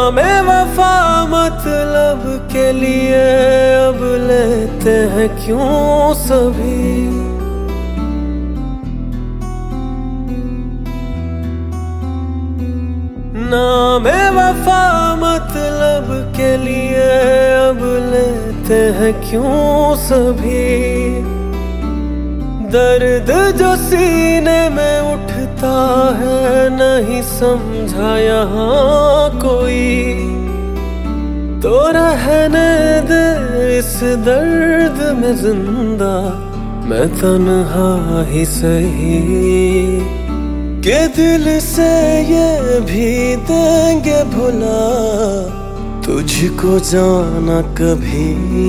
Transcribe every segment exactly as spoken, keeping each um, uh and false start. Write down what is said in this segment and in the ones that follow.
नाम वफा मतलब के लिए अब लेते हैं क्यों सभी। नाम वफा मतलब के लिए अब लेते हैं क्यों सभी। दर्द जो सीने में उठता है नहीं समझा यहाँ कोई, तो रहने दे इस दर्द में जिंदा मैं तन्हा ही सही। के दिल से ये भी देंगे भुला तुझको जाना कभी।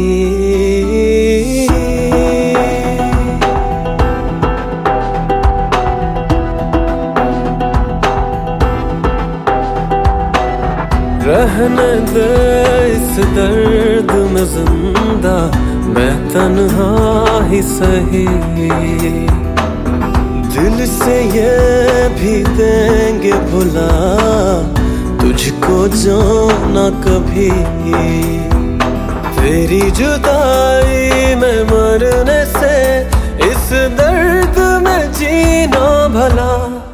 रहने दे इस दर्द में जिंदा मैं तन्हा ही सही। दिल से ये भी देंगे भुला तुझको जाना कभी। तेरी जुदाई में मरने से इस दर्द में जीना भला।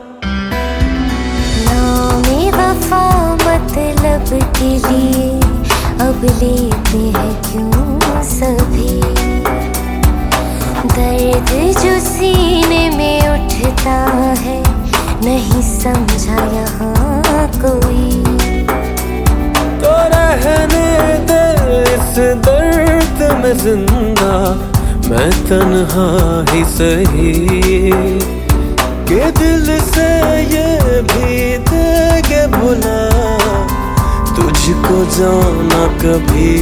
नामे वफा मतलब के लिए अब लेते हैं क्यों सभी। दर्द जो सीने में उठता है नहीं समझा यहाँ कोई, तो रहने दे इस दर्द में जिंदा मैं तन्हा ही सही। के दिल से ये भी देंगे भुला तुझको जाना कभी।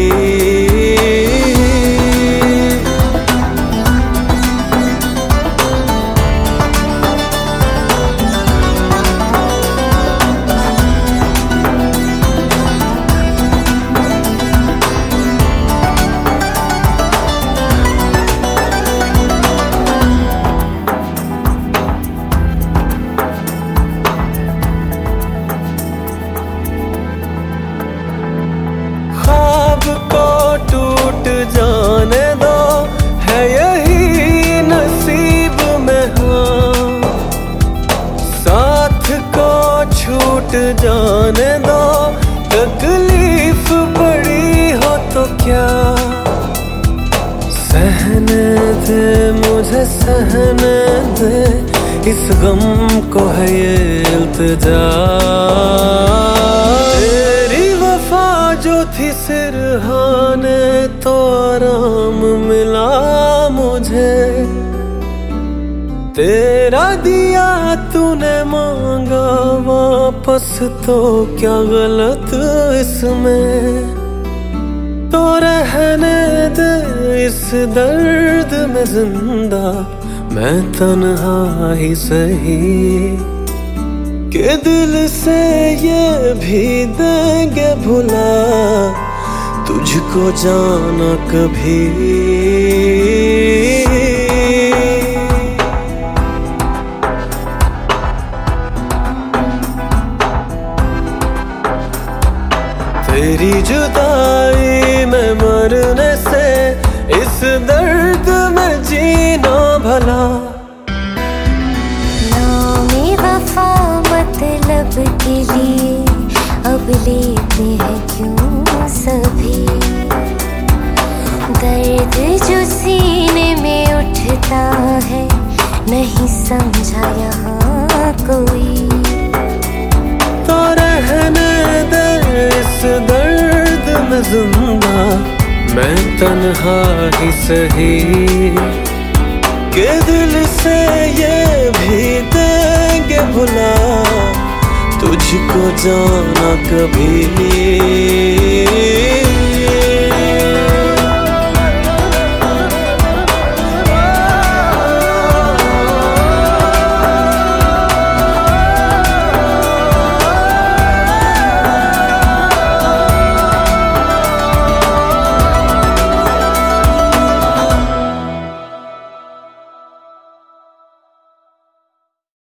जाने दो है यही नसीब में, हाँ साथ को छूट जाने दो। तकलीफ बड़ी हो तो क्या सहने दे मुझे सहने दे इस गम को है ये इल्तिजा। तेरी वफा जो थी सिरहाने तो आराम मिला मुझे। तेरा दिया तूने मांगा वापस तो क्या गलत इसमें। तो रहने दे इस दर्द में जिंदा मैं तन्हा ही सही। के दिल से ये भी देंगे भुला तुझको जाना कभी। तेरी जुदाई में मरने से इस दर्द में जीना भला। नामे वफा मतलब के लिए अब लेते हैं क्यों सभी। दर्द जो सीने में उठता है नहीं समझा यहाँ कोई, तो रहने दे इस दर्द में जिंदा मैं तन्हा ही सही। के दिल से ये भी देंगे भुला तुझको जाना कभी।